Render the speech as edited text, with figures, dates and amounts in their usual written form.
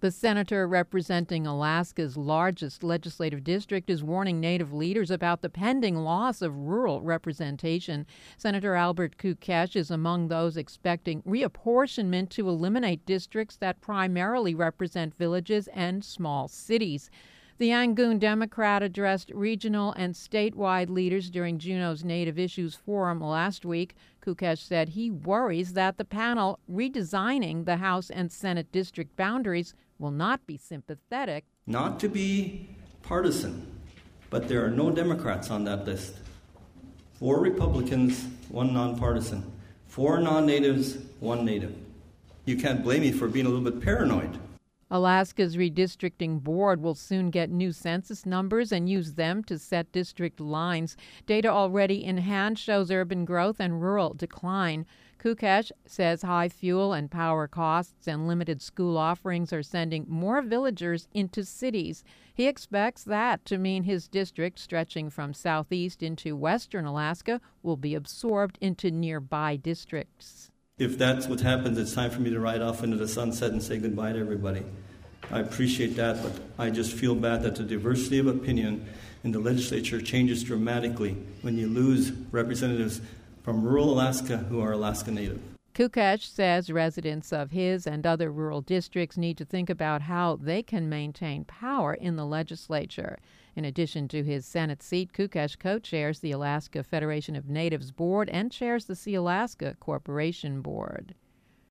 The senator representing Alaska's largest legislative district is warning Native leaders about the pending loss of rural representation. Senator Albert Kukesh is among those expecting reapportionment to eliminate districts that primarily represent villages and small cities. The Yangon Democrat addressed regional and statewide leaders during Juneau's Native Issues Forum last week. Kukesh said he worries that the panel redesigning the House and Senate district boundaries will not be sympathetic. Not to be partisan, but there are no Democrats on that list. 4 Republicans, 1 nonpartisan. 4 non-natives, 1 native. You can't blame me for being a little bit paranoid. Alaska's redistricting board will soon get new census numbers and use them to set district lines. Data already in hand shows urban growth and rural decline. Kukesh says high fuel and power costs and limited school offerings are sending more villagers into cities. He expects that to mean his district, stretching from southeast into western Alaska, will be absorbed into nearby districts. If that's what happens, it's time for me to ride off into the sunset and say goodbye to everybody. I appreciate that, but I just feel bad that the diversity of opinion in the legislature changes dramatically when you lose representatives from rural Alaska who are Alaska Native. Kukesh says residents of his and other rural districts need to think about how they can maintain power in the legislature. In addition to his Senate seat, Kukesh co-chairs the Alaska Federation of Natives Board and chairs the Sealaska Corporation Board.